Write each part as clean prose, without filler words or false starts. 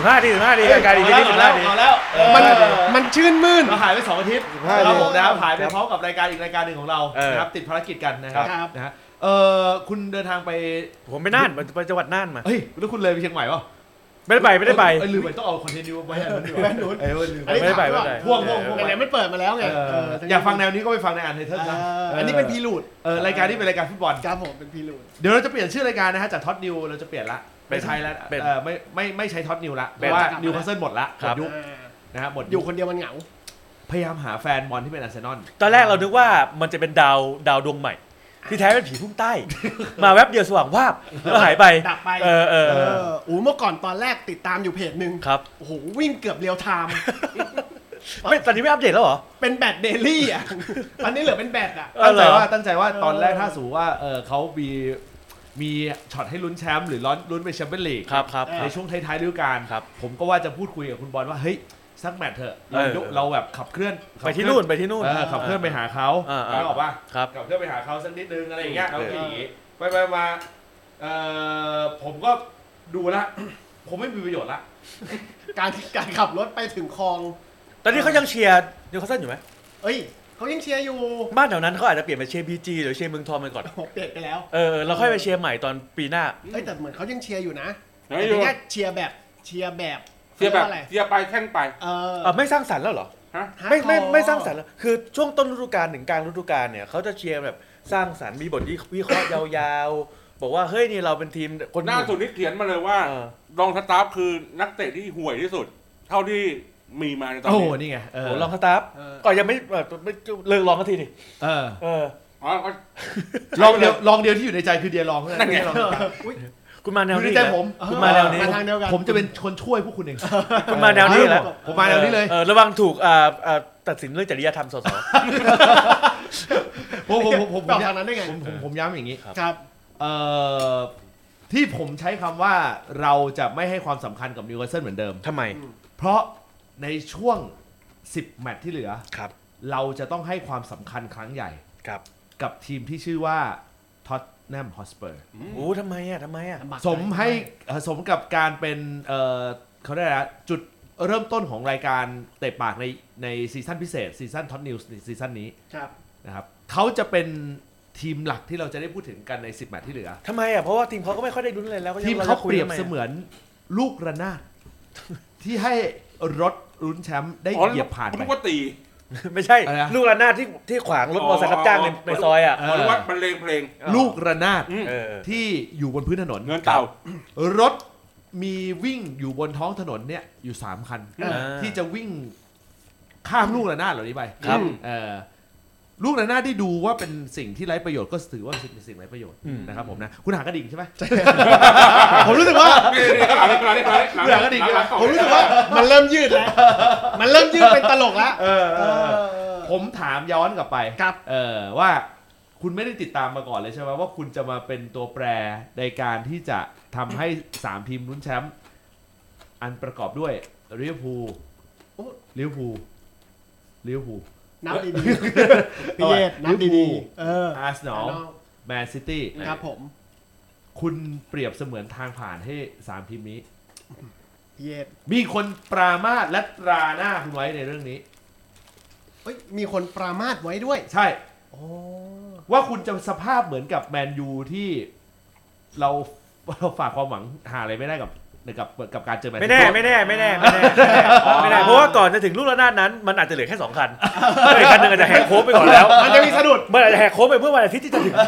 15 ทีรายการอีกนิด15 ทีแล้วมันชื่นมื่นเราหายไป2 อาทิตย์นะครับผมนะครับหายไปพร้อมกับรายการอีกรายการหนึ่งของเรานะครับติดภารกิจกันนะครับนะฮะคุณเดินทางไปผมไปน่านไปจังหวัดน่านมาเฮ้ยแล้วคุณเลยไปเชียงใหม่ป่ะไม่ได้ไปลืมไปต้องเอาคอนเทนต์นี้ไว้ให้มันดีกว่าลืมไม่ได้ไปพ่วงไหนมันเปิดมาแล้วไงอยากฟังแนวนี้ก็ไปฟังในอันเทอร์นะอันนี้เป็นพีรูดรายการนี้เป็นรายการฟุตบอลครับผมเป็นพีรูดเดี๋ยวเราจะเปลี่ยนชื่อรายการนะฮะจากท็อตนิวเราจะเปลี่ยนละไม่ใช้แล้วไม่ใช้ท็อตนิวละเพราะว่านิวคาสเซิลหมดละหมดยุคนะฮะหมดอยู่คนเดียวมันเหงาพยายามหาแฟนบอลที่เป็นอาร์เซนอลตอนแรกเราคิดว่ามันจะเป็นดาวดวงใหม่ที่แท้เป็นผีพุ่งใต้มาแวบเดียวสว่างวาบแล้วหายไปดับไปเมื่อก่อนตอนแรกติดตามอยู่เพจนึงครับโอ้โหวิ่งเกือบเรียลไทม์ไม่ตอนนี้ไม่อัปเดตแล้วเหรอเป็นแบตเดลี่อ่ะตอนนี้เหลือเป็นแบตอ่ะตั้งใจว่าตอนแรกถ้าสูว่าเขามีช็อตให้ลุ้นแชมป์หรือลุ้นไปแชมเปี้ยนลีกครับในช่วงท้ายๆฤดูกาลผมก็ว่าจะพูดคุยกับคุณบอลว่าเฮ้ยสักแมตช์เถอะเราแบบขับเคลื่อนไปที่นู่นขับเคลื่อนไปหาเขาแล้วบอกว่าขับเคลื่อนไปหาเขาสักนิดนึงอะไรอย่างเงี้ยเราคิดอย่างงี้ไปมาผมก็ดูละผมไม่มีประโยชน์ละการขับรถไปถึงคลองตอนนี้เขายังเชียร์นิวคาสเซิลอยู่ไหมเขายังเชียร์อยู่บ้านแถวนั้นเขาอาจจะเปลี่ยนไปเชียร์บีจีหรือเชียร์เมืองทองไปก่อนเปลี่ยนไปแล้วเราค่อยไปเชียร์ใหม่ตอนปีหน้าแต่เหมือนเขายังเชียร์อยู่นะแต่แค่เชียร์แบบเชียร์ไปแข่งไปไม่สร้างสรรค์แล้วเหรอไม่สร้างสรรค์แล้วคือช่วงต้นฤดูกาลถึงกลางฤดูกาลเนี่ยเขาจะเชียร์แบบสร้างสรรค์มีบทวิเคราะห์ยาวๆบอกว่าเฮ้ยนี่เราเป็นทีมคนหน้าสุดที่เขียนมาเลยว่ารองสตาฟคือนักเตะที่ห่วยที่สุดเท่าที่มีมาในตอนนี้นี่ไงรองสตาฟก็ยังไม่เลิกลองกันทีดิลองเดียวที่อยู่ในใจคือเดียลองนั่นไงคุณมาแนวนี้คุณมาแนวนี้ผมจะเป็นคนช่วยพวกคุณเองคุณมาแนวนี้แหละผมมาแนวนี้เลยระวังถูกตัดสินเรื่องจริยธรรมสสผมทางนั้นได้ไงผมย้ำอย่างนี้ครับที่ผมใช้คำว่าเราจะไม่ให้ความสำคัญกับนิวคาสเซิลเหมือนเดิมทำไมเพราะในช่วง10แมตช์ที่เหลือเราจะต้องให้ความสำคัญครั้งใหญ่กับทีมที่ชื่อว่าท็อตแนมฮอสเปอร์ทำไมสมกับการเป็นเขาได้แล้วจุดเริ่มต้นของรายการเตะปากในซีซั่นพิเศษซีซั่นท็อตนิวส์ซีซั่นนี้นะครับเขาจะเป็นทีมหลักที่เราจะได้พูดถึงกันใน10แมตช์ที่เหลือทำไมเพราะว่าทีมเขาก็ไม่ค่อยได้ลุ้นอะไรแล้วทีมเขาเปรียบเสมือนลูกระนาดที่ให้รถลุ้นแชมป์ได้เหยียบผ่านไปไม่ใช่ลูกระนาดที่ขวางรถมอเตอร์ไซค์รับจ้างในซอยลูกวัดบรรเลงเพลงลูกระนาดที่อยู่บนพื้นถนนเงินเต่ารถมีวิ่งอยู่บนท้องถนนเนี่ยอยู่3คันที่จะวิ่งข้ามลูกระนาดเหล่านี้ไปลูกระนาดที่ดูว่าเป็นสิ่งที่ไร้ประโยชน์ก็ถือว่าเป็นสิ่งไร้ประโยชน์นะครับผมนะคุณหากระดิ่งใช่ไหมผมรู้สึกว่าหากระดิ่งผมรู้สึกว่ามันเริ่มยืดแล้วมันเริ่มยืดเป็นตลกแล้วผมถามย้อนกลับไปว่าคุณไม่ได้ติดตามมาก่อนเลยใช่ไหมว่าคุณจะมาเป็นตัวแปรในการที่จะทำให้3ทีมลุ้นแชมป์อันประกอบด้วยลิเวอร์พูลนับดีๆพี่เยศนับดีๆอาร์เซนอลแมนซิตี้ครับผมคุณเปรียบเสมือนทางผ่านให้3ทีมนี้พี่เยศมีคนปรามาสและตราหน้าคุณไว้ในเรื่องนี้มีคนปรามาสไว้ด้วยใช่ว่าคุณจะสภาพเหมือนกับแมนยูที่เราฝากความหวังหาอะไรไม่ได้กับการเจอแมนไม่แน่เพราะว่าก่อนจะถึงลูกระนาดนั้นมันอาจจะเหลือแค่2คันอีกคันนึงอาจจะแหกโค้งไปก่อนแล้วมันจะมีสะดุดมันอาจจะแหกโค้งไปเพื่อวันอาทิตย์ที่จะถึง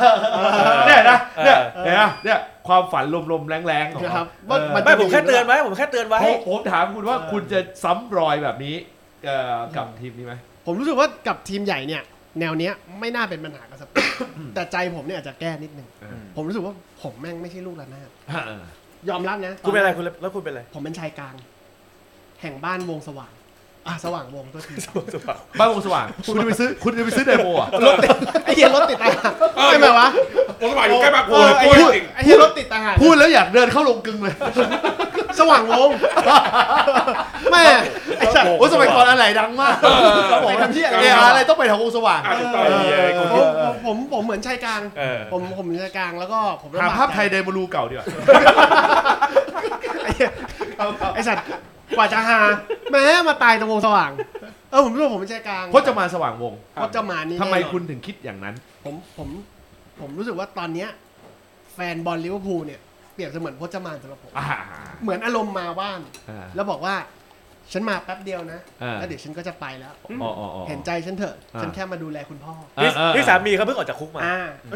เนี่ยความฝันลมๆแรงๆครับไม่ผมแค่เตือนไว้ผมถามคุณว่าคุณจะซ้ำรอยแบบนี้กับทีมนี้ไหมผมรู้สึกว่ากับทีมใหญ่เนี่ยแนวเนี้ยไม่น่าเป็นปัญหากับสเปอร์แต่ใจผมเนี่ยอาจจะแก้นิดนึงผมรู้สึกว่าผมแม่งไม่ใช่ลูกระนาดยอมรับนะคุณเป็นอะไรแล้วคุณเป็นอะไรผมเป็นชายกลางแห่งบ้านวงสว่างสว่างวงตัวทีบ้านวงสว่างคุณจะไปซื้อเดโมรถติดไอ้เหี้ยรถติดตาไม่ไหมวะวงสว่างอยู่ใกล้บางปูไอ้เหี้ยรถติดตาพูดแล้วอยากเดินเข้าลงกึ่งเลยสว่างวงแม่โอ้สมัยก่อนอะไรดังมากไปทำที่อะไรต้องไปแถววงสว่างผมเหมือนชายกลางผมชายกลางแล้วก็ผมหาภาพไทยเดโมลูเก่าดีกว่าไอสัตว์กว่าจะหาแม้มาตายตรงวงสว่างผมรู้ว่าผมเป็นใจกลางพจมานสว่างวงพจมานนี่ทำไมแน่นอนคุณถึงคิดอย่างนั้นผมรู้สึกว่าตอนเนี้ยแฟนบอลลิเวอร์พูลเนี่ยเปรียบเสมือนพจมานสำหรับผมเหมือนอารมณ์มาบ้านแล้วบอกว่าฉันมาแป๊บเดียวนะแล้วเดี๋ยวฉันก็จะไปแล้วเห็นใจฉันเถอะฉันแค่มาดูแลคุณพ่อนี่สามีเขาเพิ่งออกจากคุกมา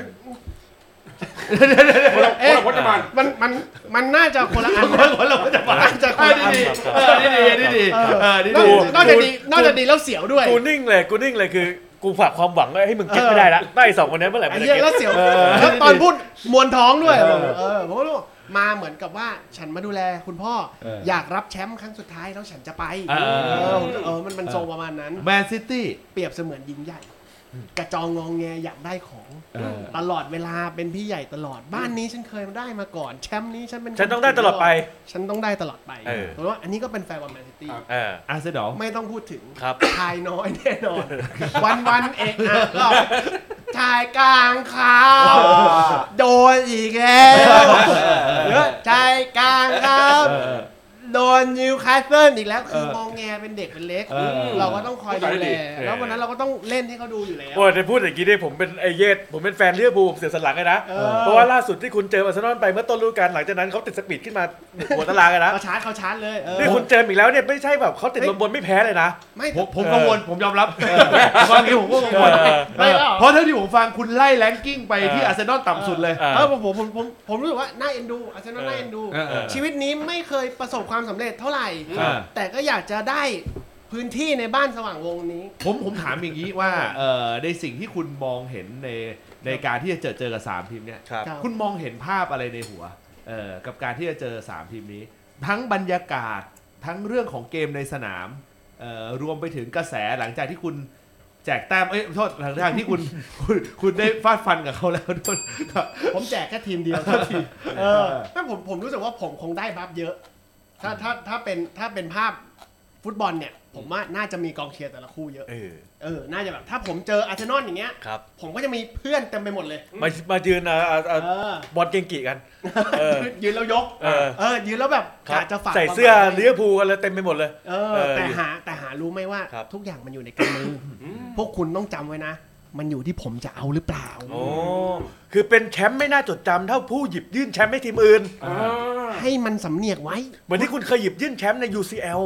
พจมานมันน่าจะคนละอันคนเราจะมาน่าจะคนละอันนี่นอกจากดีแล้วเสียวด้วยกูนิ่งเลยคือกูฝากความหวังไว้ให้มึงเก็ตไม่ได้ละได้สองคนนี้เมื่อไหร่ไอ้มันจะเหี้ยเก็ตแล้วเสียวแล้วตอนพูดมวนท้องด้วยผมก็รู้มาเหมือนกับว่าฉันมาดูแลคุณพ่ออยากรับแชมป์ครั้งสุดท้ายแล้วฉันจะไปมันทรงประมาณนั้นแมนซิตี้เปรียบเสมือนหญิงใหญ่กระจองงองแงอยากได้ของตลอดเวลาเป็นพี่ใหญ่ตลอดบ้านนี้ฉันเคยได้มาก่อนแชมป์นี้ฉันต้องได้ตลอดไปฉันต้องได้ตลอดไปเพราะว่าอันนี้ก็เป็นแฟนบอลแมนซิตี้อาร์เซนอลไม่ต้องพูดถึงครับชายน้อยแน่นอน วันเอกก็ชายกลางขาวโดนอีกแล้วชายกลางครับโดนนิวคาสเซิลอีกแล้วคือมองแงเป็นเด็กเป็นเล็กเราก็ต้องคอยดูแลแล้ววันนั้นเราก็ต้องเล่นให้เขาดูอยู่แล้วโอ้ยจะพูดอย่างนี้ได้ผมเป็นไอเยสผมเป็นแฟนลิเวอร์พูลเสียสละเลยนะเพราะว่าล่าสุดที่คุณเจออาร์เซนอลไปเมื่อต้นฤดูกาลหลังจากนั้นเขาติดสปีดขึ้นมาหัวตารางเลยนะเขาชาร์จเลยนี่คุณเจออีกแล้วเนี่ยไม่ใช่แบบเขาติดลมบนไม่แพ้เลยนะไม่ผมกังวลผมยอมรับบางทีผมก็กังวลเพราะเท่าที่ผมฟังคุณไล่แรงกิ้งไปที่อาร์เซนอลต่ำสุดเลยผมรู้สึกว่าน่าเอ็นดูอาร์เซนอลน่าเอ็นดูชีวิตนี้ไม่เคยประสบความสำเร็จเท่าไหร่แต่ก็อยากจะได้พื้นที่ในบ้านสว่างวงนี้ผมถามอย่างนี้ว่าในสิ่งที่คุณมองเห็นในการที่จะเจอกับ3ทีมเนี่ยคุณมองเห็นภาพอะไรในหัวกับการที่จะเจอ3ทีมนี้ทั้งบรรยากาศทั้งเรื่องของเกมในสนามรวมไปถึงกระแสหลังจากที่คุณแจกแต้มโทษหลังจากที่คุณได้ฟาดฟันกับเขาแล้วด้วยผมแจกแค่ทีมเดียวทีไม่ผมรู้สึกว่าผมคงได้บัฟเยอะถ้าเป็นภาพฟุตบอลเนี่ยผมว่าน่าจะมีกองเชียร์แต่ละคู่เยอะน่าจะแบบถ้าผมเจออาร์เซนอลอย่างเงี้ยผมก็จะมีเพื่อนเต็มไปหมดเลยมายืนบอลเก่งกี่กันยืนแล้วยกยืนแล้วแบบจะฝากใส่เสื้อลิเวอร์พูลกันเลยเต็มไปหมดเลยแต่หารู้ไหมว่าทุกอย่างมันอยู่ในกำมือพวกคุณต้องจำไว้นะมันอยู่ที่ผมจะเอาหรือเปล่าโอ้คือเป็นแชมป์ไม่น่าจดจำเท่าผู้หยิบยื่นแชมป์ให้ทีมอื่นให้มันสำเนียกไว้เหมือนที่คุณเคยหยิบยื่นแชมป์ใน UCL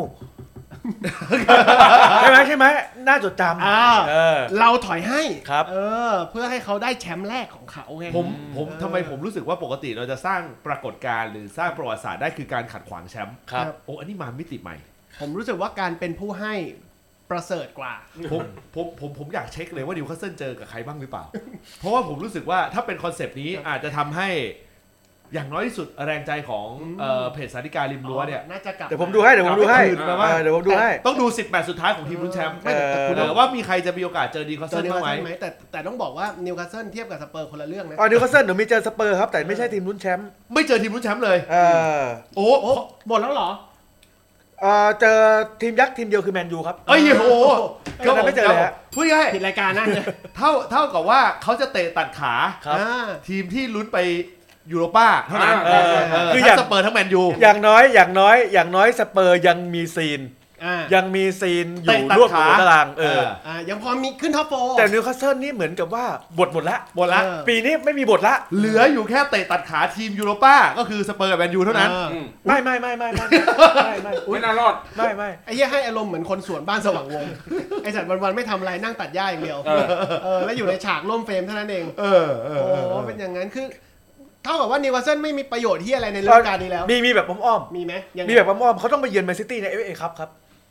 ใช่ไหมน่าจดจำเราถอยให้ครับเพื่อให้เขาได้แชมป์แรกของเขาไงผมทำไมผมรู้สึกว่าปกติเราจะสร้างปรากฏการณ์หรือสร้างประวัติศาสตร์ได้คือการขัดขวางแชมป์โอ้อันนี้มามิติใหม่ผมรู้สึกว่าการเป็นผู้ให้ประเสริฐกว่าผมอยากเช็คเลยว่านิวคาสเซิลเจอกับใครบ้างหรือเปล่าเพราะว่าผมรู้สึกว่าถ้าเป็นคอนเซปต์นี้อาจจะทำให้อย่างน้อยที่สุดแรงใจของเพจสาริการิมรั้วเนี่ยน่าจะกลับเดี๋ยวผมดูให้ต้องดู10 แมตช์สุดท้ายของทีมลุ้นแชมป์ว่ามีใครจะมีโอกาสเจอนิวคาสเซิลบ้างไหมแต่ต้องบอกว่านิวคาสเซิลเทียบกับสเปอร์คนละเรื่องนะนิวคาสเซิลหนูมีเจอสเปอร์ครับแต่ไม่ใช่ทีมลุ้นแชมป์ไม่เจอทีมลุ้นแชมป์เลยโอ้หมดแล้วเหรอเจอทีมยักษ์ทีมเดียวคือแมนยูครับโอ้โหก็ไม่เจอเลยฮะพูดง่ายผิดรายการนั่นเท่ากับว่าเขาจะเตะตัดขาทีมที่ลุ้นไปยูโรป้าเท่านั้นคืออย่างสเปอร์ทั้งแมนยูอย่างน้อยสเปอร์ยังมีซีนอยู่ร่วมหัวตารางยังพอมีขึ้นท็อปโฟร์แต่นิวคาสเซิลนี่เหมือนกับว่าบทหมดละปีนี้ไม่มีบทละเหลืออยู่แค่เตะตัดขาทีมยูโรป้าก็คือสเปอร์กับแมนยูเท่านั้นไม่น่ารอดไม่ไอ้เหี้ยให้อารมณ์เหมือนคนสวนบ้านสว่างวงไอ้สัตว์วันๆไม่ทำอะไรนั่งตัดหญ้าอย่างเดียวแล้วอยู่ในฉากร่มเฟรมเท่านั้นเองโอ้เป็นอย่างนั้นคือเท่ากับว่านิวคาสเซิลไม่มีประโยชน์ที่อะไรในฤดูกาลนี้แล้วมีแบบอ้อมมีไหมมีแบบอ้อมเขาต้องไปเยือนแมนซิตี้ใน FA ครับ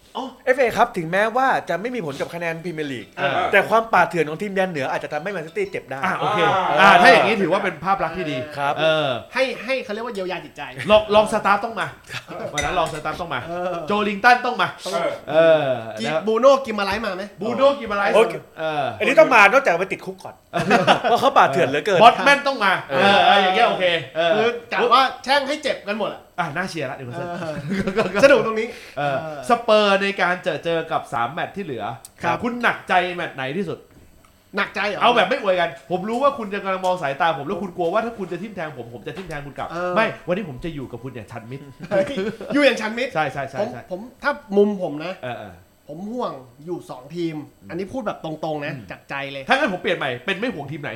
FA ครับถึงแม้ว่าจะไม่มีผลกับคะแนนพรีเมียร์ลีกแต่ความป่าเถื่อนของทีมแดนเหนืออาจจะทำให้แมนซิตี้เจ็บได้โอเคถ้าอย่างนี้ถือว่าเป็นภาพลักษณ์ที่ดีครับให้เขาเรียกว่าเยียวยาจิตใจลองสตาร์ต้องมาวันนั้นลองสตาร์ต้องมาโจลิงตันต้องมาบูโน่กิมมาไลมาไหมบูโน่กิมมาไลอันนี้ต้องมานอกจากไปติดคุกก่อนเพราะเขาป่าเถื่อนเหลือเกินบอสแมนต้องมาอย่างเงี้ยโอเคคือกะว่าแช่งให้เจ็บกันหมดน่าเชียร์ละเดี๋ยวสนุกตรงนี้สเปอร์ในการเจอกับ3แมตช์ที่เหลือคุณหนักใจแมตช์ไหนที่สุดหนักใจเหรอเอาแบบไม่อวยกันผมรู้ว่าคุณจะกำลังมองสายตาผมแล้วคุณกลัวว่าถ้าคุณจะทิ่มแทงผมจะทิ่มแทงคุณกลับไม่วันนี้ผมจะอยู่กับคุณอย่างชันมิตรอยู่อย่างชันมิตรใช่ผมถ้ามุมผมนะเออผมห่วงอยู่2ทีมอันนี้พูดแบบตรงๆนะจากใจเลยถ้างั้นผมเปลี่ยนใหม่เป็นไม่ห่วงทีมไหน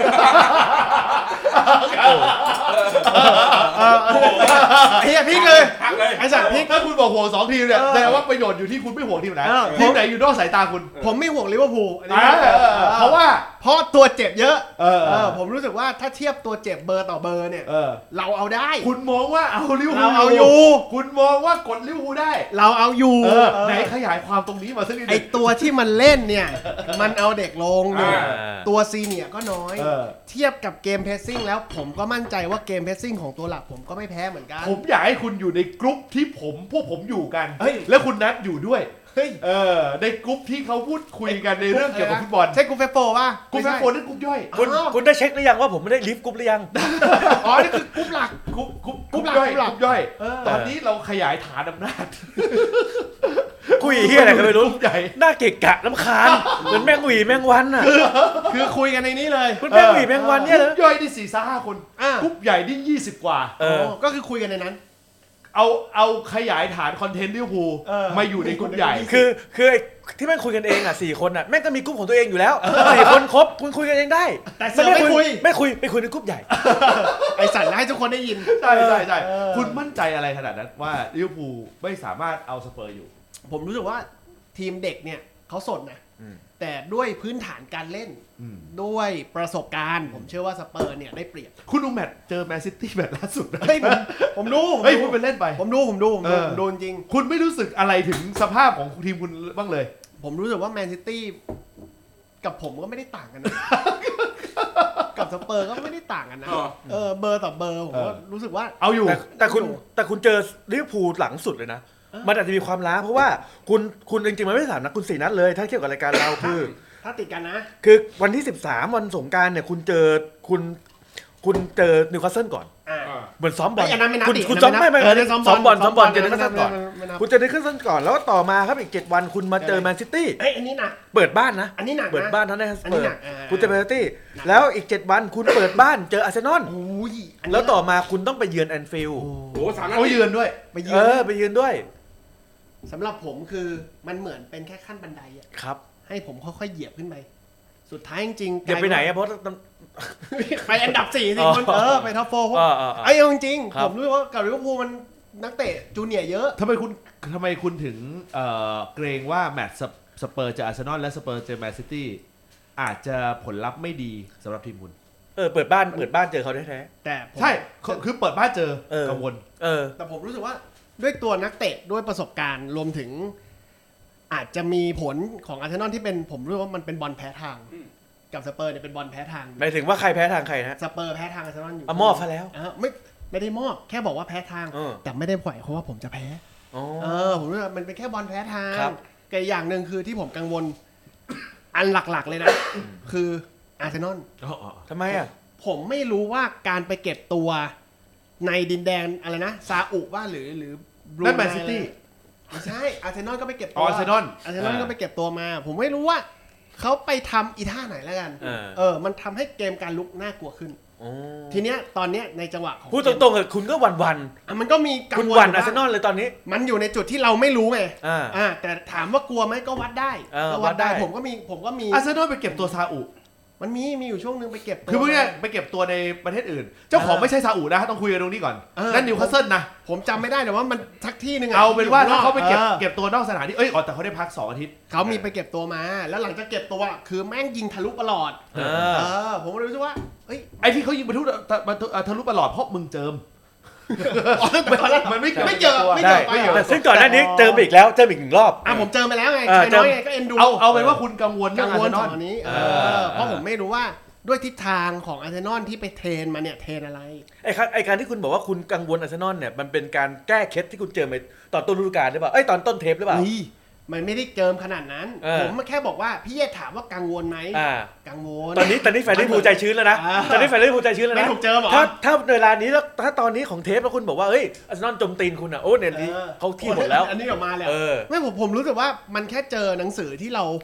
ไอ้เหี้ยพลิกเลยพักเลยไอ้สัตว์พลิกถ้าคุณบอกห่วง2ทีมเนี่ยแสดงว่าประโยชน์อยู่ที่คุณไม่ห่วงทีมไหนเออทีมไหนอยู่นอกสายตาคุณผมไม่ห่วงลิเวอร์พูลอันนี้เพราะว่าเพราะตัวเจ็บเยอะผมผมรู้สึกว่าถ้าเทียบตัวเจ็บเบอร์ต่อเบอร์เนี่ย เราเอาได้คุณมองว่าเอาลิเวอร์พูเราลเอาอยู่คุณมองว่ากดลิเวอร์พูลได้เราเอาอยู่ไหนขยายความตรงนี้มาสักนิดไอตัวที่มันเล่นเนี่ย มันเอาเด็กลงเนี่ยอ่าตัวซีเนียร์ก็น้อยเออเทียบกับเกมเพรสซิ่งแล้วผมก็มั่นใจว่าเกมเพรสซิ่งของตัวหลักผมก็ไม่แพ้เหมือนกันผมอยากให้คุณอยู่ในกรุ๊ปที่พวกผมอยู่กันเฮ้ยแล้วคุณนัทอยู่ด้วยเฮ้ยในกรุ๊ปที่เขาพูดคุยกันในเรื่องเกี่ยวกับฟุตบอลใช่กูเฟโปป่ะกรุ๊ปแฟนโฟนนั่นกรุ๊ปย่อยคุณได้เช็คหรือยังว่าผมไม่ได้ลิฟต์กรุ๊ปหรือยังอ๋อนี่คือกรุ๊ปหลักกรุ๊ปกรุ๊ปหลักย่อยกรุ๊ปหลักกรุ๊ปย่อยเออตอนนี้เราขยายฐานอำนาจคุยเฮียอะไรกันไม่รู้กรุ๊ปใหญ่หน้าเกะกะน้ำคาญเหมือนแมงหวีแมงวันอ่ะคือคุยกันในนี้เลยคุณแมงหวีแมงวันเนี่ยกเหรรุ๊อปย่อยนี่4-5 คนอ่ะกรุ๊ปใหญ่นี่20 กว่าเออก็คือคุยกันในนั้นเอาขยายฐานคอนเทนต์ลิเวอร์พูล มาอยู่ในกรุ๊ปใหญ่คือไอ้ที่แม่งคุยกันเองอ่ะ4 คนอ่ะแม่งก็มีกรุ๊ปของตัวเองอยู่แล้ว4 คนครบคุณคุยกันเองได้แต่เสือไม่คุยไม่คุยไปคุยในกรุ๊ปใหญ่ไอสัตว์ให้ทุกคนได้ยินใช่ใช่ใช่เออคุณมั่นใจอะไรขนาดนั้นว่าลิเวอร์พูลไม่สามารถเอาสเปอร์อยู่ผมรู้สึกว่าทีมเด็กเนี่ยเขาสดนะอืมแต่ด้วยพื้นฐานการเล่น ด้วยประสบการณ์ ผมเชื่อว่าสเปอร์เนี่ยได้เปรียบคุณดูแมตช์เจอแมนซิตี้แมตช์ล่าสุดนะเฮ้ยผมดูเฮ้ยคุณไปเล่นไปผมดู ผมดูจริงคุณไม่รู้สึกอะไรถึงสภาพของทีมคุณบ้างเลยผมรู้สึกว่าแมนซิตี้กับผมก็ไม่ได้ต่างกันนะ กับสเปอร์ก็ไม่ได้ต่างกันนะ เบอร์ต่อเบอร์ผมก็รู้สึกว่าเอาอยู่แต่คุณเจอลิเวอร์พูลหลังสุดเลยนะ มันอาจจะมีความล้าเพราะว่าคุณจริงๆมันไม่ได้3 นัดคุณ4 นัดเลย ถ้าเทียบกับรายการเราคือถ้าติดกันนะคือวันที่13วันสงกรานต์เนี่ยคุณเจอนิวคาสเซิลก่อนอ่าเหมือนซ้อมบอลไอ้อันนั้นไม่นับคุณดิคุณซ้อมอันนั้นไม่นับไม่เออซ้ซ้ออมมบบ ออลลซ้อมบอลเจอนิวคาสเซิลก่อนไม่นับคุณเจอนิวคาสเซิลก่อนแล้วก็ต่อมาครับอีก7 วันคุณมาเจอแมนซิตี้เอ้ยอันนี้หนักเปิดบ้านนะอันนี้หนักนะเปิดบ้านทั้งในสอันเปอนี้ร์หนักคุณเจอแมนซิตี้แล้วอีก7 วันคุณเปิดบ้านเจออาร์เซนอลโอ้ยนนี้แล้วต่อมาคุณต้องไปเยือนแอนฟิลด์โอ้3 นัดโอ้ยยืนด้วยไปเยืเออนอไปเยือนด้วยสำหรับผมคือมันเหมือนเป็นแค่ขั้นบันไดอะครับให้ผมค่อยๆเหยียบขึ้นไป สุดท้ายจริงๆอย่าไปไหนอะเพราะไปอันดับ4สิคนไปท็อปโฟร์ ไอ้จริงครับผมรู้ว่ากับลิเวอร์พูลมันนักเตะจูเนียร์เยอะทำไมคุณถึงเกรงว่าแมตช์สเปอร์เจออาร์เซนอลและสเปอร์เจอแมนซิตี้อาจจะผลลัพธ์ไม่ดีสำหรับทีมคุณเปิดบ้านเจอเขาแท้แต่ผมใช่คือเปิดบ้านเจอเออกังวลแต่ผมรู้สึกว่าด้วยตัวนักเตะด้วยประสบการณ์รวมถึง อาจจะมีผลของอาร์เซนอลที่เป็นผมรู้สึกว่ามันเป็นบอลแพ้ทาง กับสเปอร์เนี่ยเป็นบอลแพ้ทางหมายถึงว่าใครแพ้ทางใครนะสเปอร์แพ้ทางอาร์เซนอลอยู่มอบซะแล้วไม่ได้มอบแค่บอกว่าแพ้ทาง แต่ไม่ได้ปล่อยเพราะว่าผมจะแพ้ ผมรู้ว่ามันเป็นแค่บอลแพ้ทางครับแต่อย่างหนึ่งคือที่ผมกังวล อันหลักๆเลยนะ คืออาร์เซนอลทำไมอ่ะผมไม่รู้ว่าการไปเก็บตัวในดินแดนอะไรนะซาอุว่าหรือนั่นแมนซิตี้ไม่ใช่อาร์เซนอลก็ไปเก็บตัวอาร์เซนอลก็ไปเก็บตัวมา ผมไม่รู้ว่าเขาไปทำอีท่าไหนแล้วกัน มันทำให้เกมการลุกน่ากลัวขึ้น ทีเนี้ยตอนเนี้ยในจังหวะของพูดตรงๆเลยคุณก็วันมันก็มีกัๆงคุณวลวันยู่อาร์เซนอลเลยตอนนี้มันอยู่ในจุดที่เราไม่รู้ไงอ่าแต่ถามว่ากลัวไหมก็วัดได้ ก็วัดได้ผมก็มีอาร์เซนอลไปเก็บตัวซาอุมันมีอยู่ช่วงนึงไปเก็บตัวคือพวกเนี้ยไปเก็บตัวในประเทศอื่น เจ้าของไม่ใช่ซาอุนะต้องคุยกันตรงนี้ก่อน นั่นนิวคาสเซิลนะผมจำไม่ได้แต่ว่ามันทักที่นึงเอาเป็นว่าที่ถ้าเขาไปเก็บออเก็บตัวนอกสถานที่แต่เขาได้พัก2 อาทิตย์เขามีไปเก็บตัวมา แล้วหลังจากเก็บตัวคือแม่งยิงทะลุประหลอด ผมก็เลยรู้สึกว่าเอ้ยไอ้ที่เขายิงบรรทุทะลุประหลอดเพราะมึงเจิม มันไม่เจอได้ไปเหรอแต่ซึ่งก่อนหน้านี้เจออีกแล้วเจออีก1 รอบผมเจอมาแล้วไงเออชายน้อยไงก็เอ็นดูเอาเป็นว่าคุณกังวลเรื่กัองงอาร์วเซลนอลตอนนี้เพราะผมไม่รู้ว่าด้วยทิศทางของอาร์เซนอลที่ไปเทรนมาเนี่ยเทรนอะไรไอ้การที่คุณบอกว่าคุณกังวลอาร์เซนอลเนี่ยมันเป็นการแก้เคล็ดที่คุณเจอมาตอนต้นฤดูกาลหรือเปล่าตอนต้นเทปหรือเปล่ามันไม่ได้เจิมขนาดนั้น ผมแค่บอกว่าพี่เย่ถามว่ากังวลไหมกังวลตอนนี้แฟนลิเวอร์พูลใจชื้นแล้วนะตอนนี้แฟนลิเวอร์พูลใจชื้นแล้วไม่นะถูกเจิมเหรอถ้าเวลานี้แล้วถ้าตอนนี้ของเทปแล้วคุณบอกว่าเอ้ยอาร์เซนอลจมตีนคุณอ่ะโอ้เนี่ยเขาที่หมดแล้วอันนี้ออกมาแล้วเออไม่ผมรู้สึกว่ามันแค่เจอหนังสือที่เรา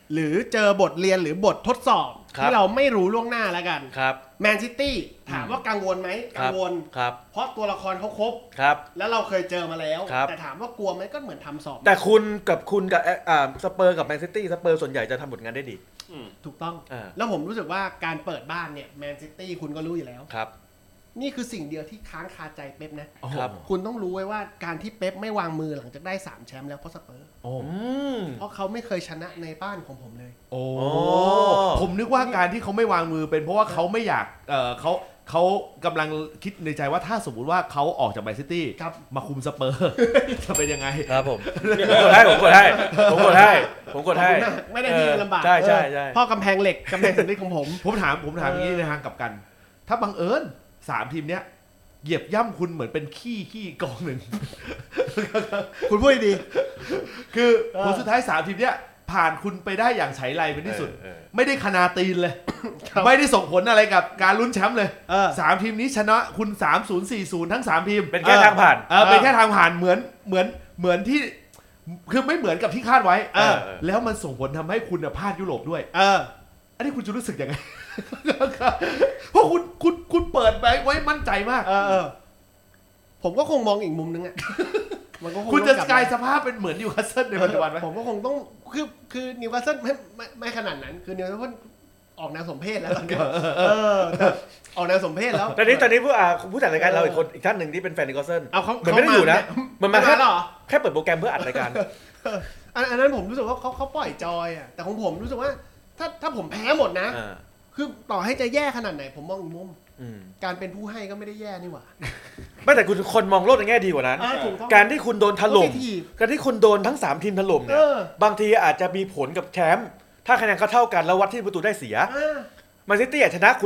หรือเจอบทเรียนหรือบททดสอบครับที่เราไม่รู้ล่วงหน้าแล้วกันครับแมนซิตี้ถามว่ากังวลไหมกังวลครับเพราะตัวละครเขาครบครับแล้วเราเคยเจอมาแล้วครับแต่ถามว่ากลัวไหมก็เหมือนทำสอบแต่คุณกับสเปอร์กับแมนซิตี้สเปอร์ส่วนใหญ่จะทำผลงานได้ดีถูกต้องอ่าแล้วผมรู้สึกว่าการเปิดบ้านเนี่ยแมนซิตี้คุณก็รู้อยู่แล้วครับนี่คือสิ่งเดียวที่ค้างคาใจเป๊ปนะครับคุณต้องรู้ไว้ว่าการที่เป๊ปไม่วางมือหลังจากได้3แชมป์แล้วเพราะสเปอร์โอ้เพราะเขาไม่เคยชนะในบ้านของผมเลยโอ้โอ้ผมนึกว่าการที่เขาไม่วางมือเป็นเพราะว่าเขาไม่อยากเขากำลังคิดในใจว่าถ้าสมมุติว่าเขาออกจากแมนซิตี้ครับมาคุมสเปอร์ จะเป็นยังไงครับผมผมกดให้ผมกดให้ขอบคุณมากไม่ได้ที่ลำบากใช่ใช่พ่อกำแพงเหล็กกำแพงสำริดของผมผมถามอย่างนี้ในทางกลับกัน ถ้าบังเอิญ3 ทีมเนี้ยเหยียบย่ำคุณเหมือนเป็นขี้กองหนึ่งคุณพูดดีคือผลสุดท้าย3 ทีมเนี้ยผ่านคุณไปได้อย่างไฉไลเป็นที่สุด ไม่ได้คณาตีนเลยครับไม่ได้ส่งผลอะไรกับการลุ้นแชมป์เลยๆ 3 ทีมนี้ชนะคุณ 3-0 4-0 ทั้ง 3 ทีมเป็นแค่ทางผ่านเป็นแค่ทางผ่านเหมือนที่คือไม่เหมือนกับที่คาดไว้ แล้วมันส่งผลทำให้คุณพลาดยุโรปด้วย อันนี้คุณจะรู้สึกยังไง เพราะคุณเปิดไว้มั่นใจมากผมก็คงมองอีกมุมนึงอ่ะ มันก็คงคุณจะต้องกลายสภาพเป็นเหมือนนิวคาสเซิลในปัจจุบันไหมผมก็คงต้องคือนิวคาสเซิลไม่ขนาดนั้น คือนิวคาสเซิลออกแนวสมเพศแล้วตอนนี้แต่ออกแนวสมเพศแล้วตอนนี้ผู้จัดรายการเราอีกท่านหนึ่งที่เป็นแฟนนิโคลสันเอาเขาเหมือนไม่ได้อยู่นะเหมือนมาแค่หรอแค่เปิดโปรแกรมเพื่ออัดรายการอันนั้นผมรู้สึกว่าเขาปล่อยจอยอ่ะแต่ของผมรู้สึกว่าถ้าผมแพ้หมดนะ คือต่อให้จะแย่ขนาดไหนผมมองอีกมุมการเป็นผู้ให้ก็ไม่ได้แย่นี่หว่าไม่แต่คุณคนมองโลกในแง่ดีกว่านั้นถูกต้องการที่คุณโดนถล่ม Positive การที่คุณโดนทั้ง3ทีมถล่มเนี่ยบางทีอาจจะมีผลกับแชมป์ถ้าคะแนนเขาเท่ากันแล้ววัดที่ประตูได้เสียแมนซิตี้อาจชนะคุณ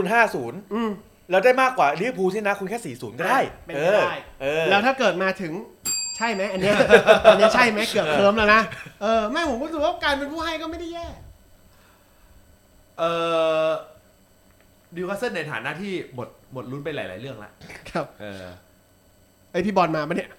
5-0 แล้วได้มากกว่าลิเวอร์พูลที่ชนะคุณแค่ 4-0 ก็ได้เป็นไปได้แล้วถ้าเกิดมาถึงใช่ไหมอันเนี้ยใช่ไหมเกือบเคิร์มแล้วนะไม่ผมก็รู้สึกว่าการเป็นผู้ให้ก็ไม่ได้แย่นิวคาสเซิลในฐานะที่หมดลุ้นไปหลายๆเรื่องแล้วครับ ไอพี่บอลมาปะเนี่ย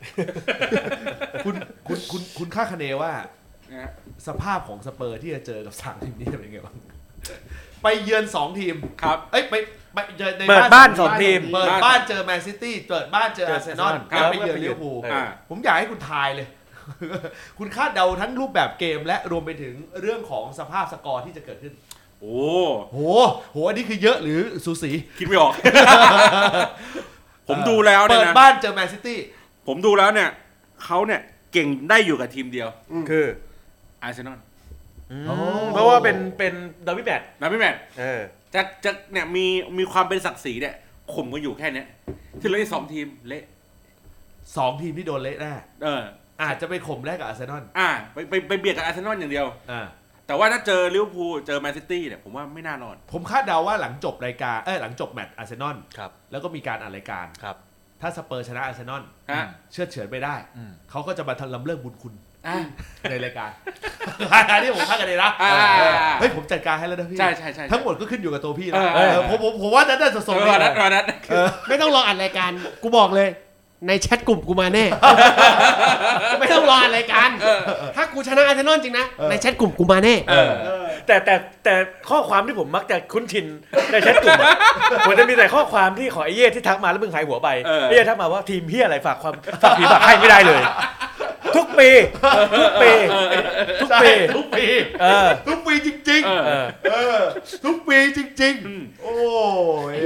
คุณคาดคะเนว่าสภาพของสเปอร์ที่จะเจอกับ3 ทีมนี้จะเป็นไงบ้างไปเยือน2 ทีมครับไปเจอในเปิดบ้าน2 ทีมเปิดบ้านเจอแมนซิตี้เปิดบ้านเจออาร์เซนอลครับแล้วไปเยือนลิเวอร์พูลผมอยากให้คุณทายเลย คุณคาดเดาทั้งรูปแบบเกมและรวมไปถึงเรื่องของสภาพสกอร์ที่จะเกิดขึ้นโหอันนี้คือเยอะหรือสูสีคิดไม่ออก ผมดูแล้วเนี่เปิยดนะบ้านเจอแมนซิตี้ผมดูแล้วเนี่ยเขาเนี่ยเก่งได้อยู่กับทีมเดียวคืออาร์เซนอลเพราะว่าเป็นดาร์บี้แมตช์นะพี่แมน จะเนี่ยมีความเป็นศักดิ์ศรีเนี่ยข่มกันอยู่แค่เนี้ยที่เหลืออีก2 ทีมเละ 2 ทีมที่โดนเละแน่อาจจะไปข่มแรกกับอาร์เซนอลไปเบียดกับอาร์เซนอลอย่างเดียว แต่ว่าถ้าเจอลิเวอร์พูลเจอแมนซิตี้เนี่ยผมว่าไม่น่ารอดผมคาดเดาว่าหลังจบรายการหลังจบแมตช์อาร์เซนอลครับแล้วก็มีการอ่านรายการครับถ้าสเปอร์ชนะอาร์เซนอล เชื่อเฉือนไปได้ เขาก็จะมาลำเลิกบุญคุณในรายการ อันนี้ผมคาดกันเลยนะเฮ้ยผมจัดการให้แล้วนะพี่ใช่ทั้งหมดก็ขึ้นอยู่กับตัวพี่นะผมว่านั้นจะส่งนั้นไม่ต้องรออัดรายการกูบอกเลย ในแชทกลุ่มกูมาแน่ ไม่ต้องรออัดรายการถ้ากูชนะอาร์เซนอลจริงนะในแชทกลุ่มกูมาแน่แต่ข้อความที่ผมมักจะคุ้นชินในแชทกลุ่มมันจะมีแต่ข้อความที่ขอไอ้เย่ที่ทักมาแล้วมึงหายหัวไปไอ้เย่ทักมาว่าทีมเฮียอะไรฝากผีฝากให้ไม่ได้เลย ทุกปีทุกปีจริงๆทุกปีจริงๆโอ้ย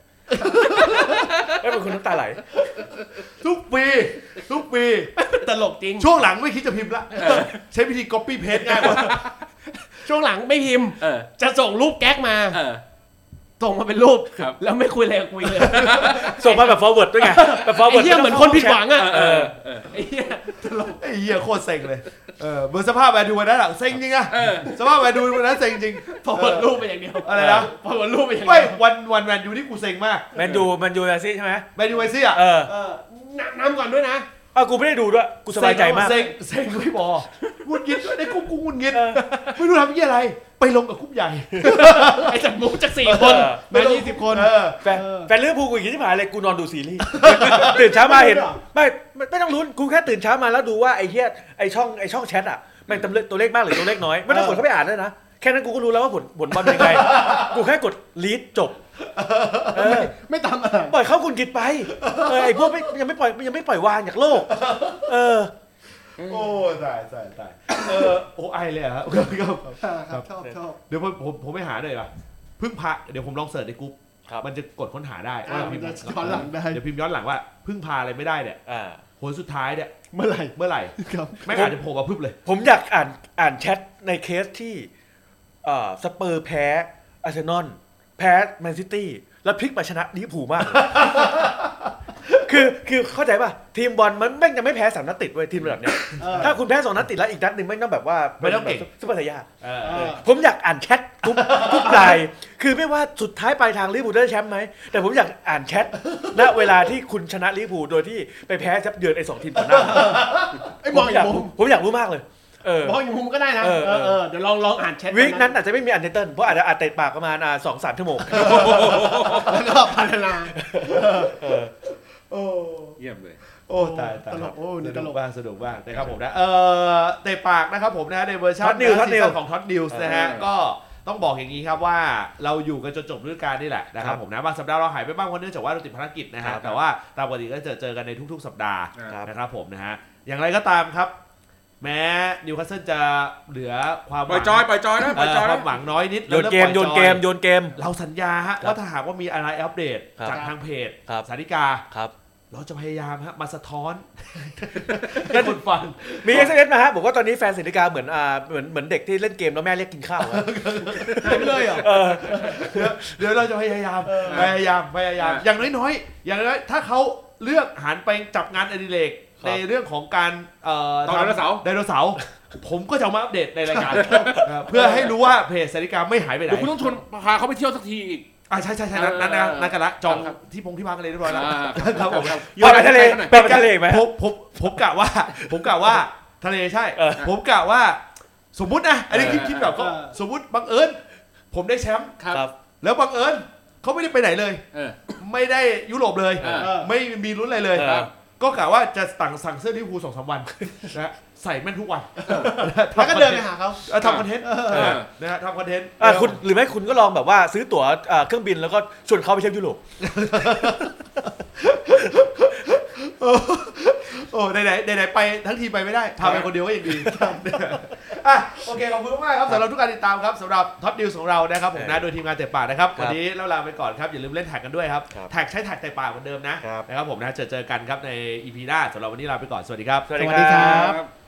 ไม่เป็นคนน้ำตาไหลทุกปีตลกจริงช่วงหลังไม่คิดจะพิมพ์ละใช้วิธี copy paste ง่ายกว่าช่วงหลังไม่พิมพ์จะส่งรูปแก๊กมาส่งมาเป็นรูปแล้วไม่คุยอะไรกับกูเลยส่งมาแบบ forward ด้วยไงแบบ forward ไอ้เหี้ยเหมือนคนผิดหวังอ่ะไอ้เหี้ยโคตรเซ็งเลยเหมือนสภาพแวร์ดูวันนั้นอะเซ็งจริงอะสภาพแวร์ดูวันนั้นเซ็งจริง forward รูปไปอย่างเดียวอะไรนะ forward รูปไปอย่างเดียวไม่วันแมนยูที่กูเซ็งมากแมนยูไอซี่ใช่ไหมแมนยูไอซี่อะน้ำก่อนด้วยนะกูไม่ได้ดูด้วยกูสบายใจมากเซ็งไม่พอกุนงิดในกลุ่มกูกุนงิดไม่รู้ทำยี่อะไรไปลงกับกลุ่มใหญ่ไอ้จากมุกจาก4 คนมา20 คนแฟนลิเวอร์พูลกูอย่างที่ผ่านเลยกูนอนดูซีรีส์ตื่นเช้ามาเห็นไม่ต้องลุ้นกูแค่ตื่นเช้ามาแล้วดูว่าไอ้เหี้ยไอ้ช่องแชทอ่ะมันตัวเลขมากหรือตัวเลขน้อยไม่ต้องกดเข้าไปอ่านด้วยนะแค่นั้นกูก็รู้แล้วว่าผลบอลเป็นยังไงกูแค่กดลีดจบไม่ตามอ่านปล่อยเข้าคุณกิจไปไอ้พวกยังไม่ปล่อยวางจากโลกโอ้ตายโอ้ไอเลยครับชอบเดี๋ยวผมไปหาหน่อยป่ะพึ่งพาเดี๋ยวผมลองเสิร์ชในกรุ๊ปมันจะกดค้นหาได้ว่าพิมพ์ย้อนหลังได้เดี๋ยวพิมพ์ย้อนหลังว่าพึ่งพาอะไรไม่ได้เนี่ยผลสุดท้ายเนี่ยเมื่อไหร่ไม่อาจจะโผล่มาพึบเลยผมอยากอ่านแชทในเคสที่สเปอร์แพ้อาร์เซนอลแพ้แมนซิตี้แล้วพลิกมาชนะลิเวอร์พูลมากคือเข้าใจป่ะทีมบอลมันแม่งยังไม่แพ้3 นัดติดเว้ยทีมระดับเนี้ยถ้าคุณแพ้2 นัดติดแล้วอีกนัดนึงแม่งต้องแบบว่าไม่ต้องเก่งซุปเปอร์ไซย่าผมอยากอ่านแชททุกรายคือไม่ว่าสุดท้ายปลายทางลิเวอร์พูลได้แชมป์ไหมแต่ผมอยากอ่านแชทณเวลาที่คุณชนะลิเวอร์พูลโดยที่ไปแพ้ซับเยือนไอ้2 ทีมก่อนหน้าผมอยากรู้มากเลยมองอยู่มุมก็ได้นะเดี๋ยวลองอ่านแชทวีคนั้นอาจจะไม่มีอันเดอร์เทิลเพราะอาจจะเตะปากประมาณ2-3 ชั่วโมงแล้วก็พัฒนาโอ้เยี่ยมเลยโอ้ตายตลกสนุกบ้างนะครับผมนะเตะปากนะครับผมนะในเวอร์ชันซีซั่นของท็อตนิวส์นะฮะก็ต้องบอกอย่างนี้ครับว่าเราอยู่กันจนจบฤดูกาลนี่แหละนะครับผมนะบางสัปดาห์เราหายไปบ้างเพราะเนื่องจากว่าเราติดภารกิจนะฮะแต่ว่าตามปกติก็จะเจอกันในทุกๆสัปดาห์นะครับผมนะฮะอย่างไรก็ตามครับแม้นิวคาสเซิลจะเหลือความปล่อยจอยนะความหวังน้อยนิดโยนเกมเราสัญญาฮะว่าถ้าหากว่ามีอะไรอัปเดตจากทางเพจสาริกาเราจะพยายามมาสะท้อนให้คนฟังมี SMS มาฮะบอกว่าตอนนี้แฟนสาริกาเหมือนเด็กที่เล่นเกมแล้วแม่เรียกกินข้าวไม่เลยเหรอเดี๋ยวเราจะพยายามอย่างน้อยถ้าเขาเลือกหันไปจับงานอดิเรกในเรื่องของการไดโนเสาร์ผมก็จะมาอัปเดตในรายการเพื่อให้รู้ว่าเพจสาริกาไม่หายไปไหนเดี๋ยวคุณต้องชวนพาเขาไปเที่ยวสักทีอีกใช่นั่นกันละจองที่พักกันเลยเรียบร้อยแล้วครับผมไปทะเลไหมผมกะว่าทะเลใช่ผมกะว่าสมมุตินะอันนี้คิดแบบก็สมมุติบังเอิญผมได้แชมป์แล้วบังเอิญเขาไม่ได้ไปไหนเลยไม่ได้ยุโรปเลยไม่มีลุ้นอะไรเลยก็กะว่าจะสั่งเสื้อลิเวอร์พูล 2-3 วันนะใส่แม่นทุกวันแล้วก็เดินไปหาเขาทำคอนเทนต์นะฮะทำคอนเทนต์คุณหรือไม่คุณก็ลองแบบว่าซื้อตั๋วเครื่องบินแล้วก็ชวนเขาไปเที่ยวยุโรปโอ้ไหนไปทั้งทีไปไม่ได้พาไปคนเดียวก็ยังดีโอเคขอบคุณมากครับสำหรับทุกการติดตามครับสำหรับท็อปนิวส์ของเรานะครับผมนะโดยทีมงานเตะปากนะครับวันนี้เราลาไปก่อนครับอย่าลืมเล่นแท็กกันด้วยครับแท็กใช้แท็กเตะปากเหมือนเดิมนะครับผมนะเจอกันครับใน EP หน้าสำหรับวันนี้ลาไปก่อนสวัสดีครับสวัสดีครับ